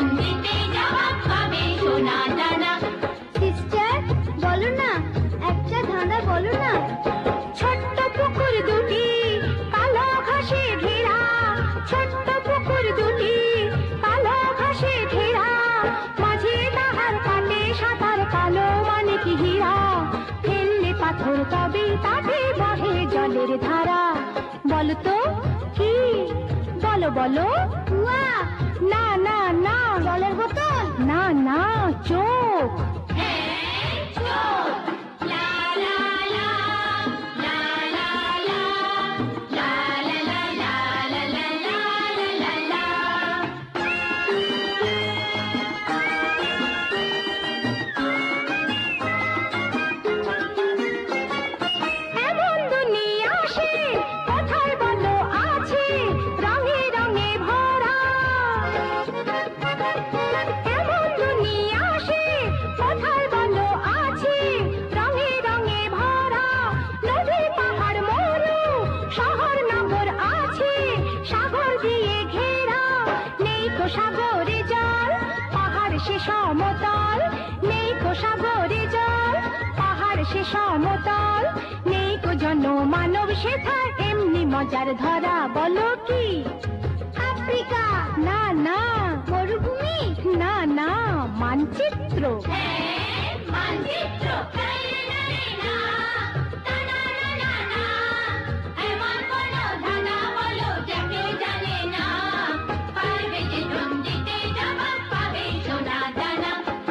দিতে জবাব পাবে সোনা দানা। সিস্টার বলো না, একটা ধাঁধা বলো না। ছোট্ট পুকুর দুটি কালো ঘাসে ঘেরা, ছোট্ট পুকুর দুটি কালো ঘাসে ঘেরা, মাঝে তাহার কাটে সাঁতার কালো মানে কি হীরা, ফেললে পাথর তবে তাতে বহে জলের ধারা। বলো তো কি? বলো বলো। কুয়া। না না না। জলের বোতল। না না, চোখ। এমন দুনিয়া আসে কোথায় বলো আছে, রঙে রঙে ভরা। এমন দুনিয়া আসে কোথায় বলো আছে, রঙে রঙে ভরা। নদী পাহাড় মরু শহর নগর আছে, সাগর দিয়ে ঘেরা। নেই কো সাগরে জল, পাহাড় সে সমতল। নেই কো সাগরে জল, পাহাড় সে সমতল। নেই কো জন মানব সেথা, এমনি মজার ধরা। বলো কি? আফ্রিকা। না না। মরুভূমি। না না, মানচিত্র। মানচিত্র। এমন কোনো ধাঁধা বলো যাকে জানে না, পারবে যে জন দিতে জবাব পাবে সোনা দানা।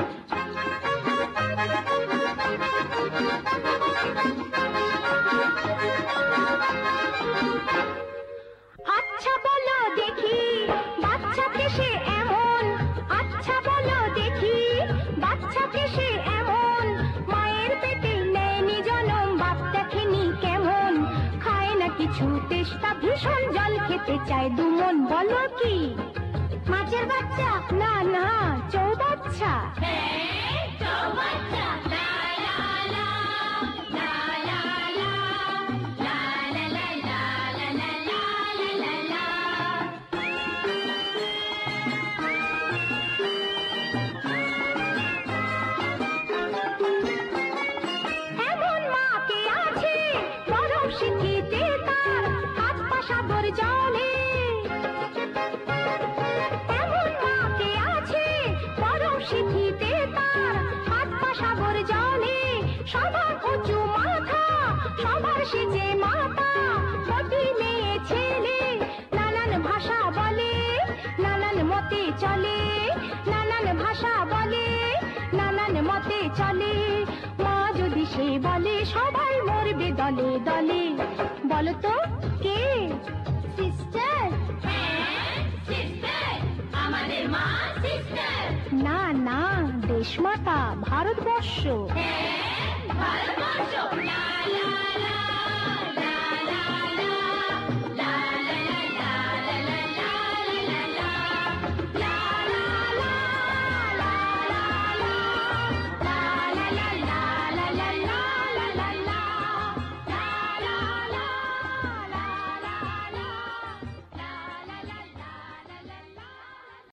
আচ্ছা বলো দেখি বাচ্চাকে সে এমন, আচ্ছা বলো দেখি বাচ্চাকে সে এমন, মায়ের পেটে নেয়নি জনম, বাপ দেখেনি কেমন, খায় না কিছু তেষ্টা ভীষণ, জল খেতে চায় দুমন। বলো কি? মাছের বাচ্চা। না না, চৌবাচ্চা। এমন মাকে আছে বরফ শিখিতে তার, হাত পা সাগর জলে। এমন মাকে আছে বরফ শিখিতে তার, হাত পা সাগর জলে। সবার উঁচু মাথা, সবার সেজে মাথা, প্রতি মেয়ে ছেলে নানান ভাষা বলে, নানান মতে চলে, নানান ভাষা বলে, নানান মতে চলে। মা যদি সে বলে সবাই মরবে দলে দলে। বলো তো কে? সিস্টার। আমাদের মা সিস্টার। না না, দেশমাতা, ভারতবর্ষ। ভারতবর্ষ। লা লা লা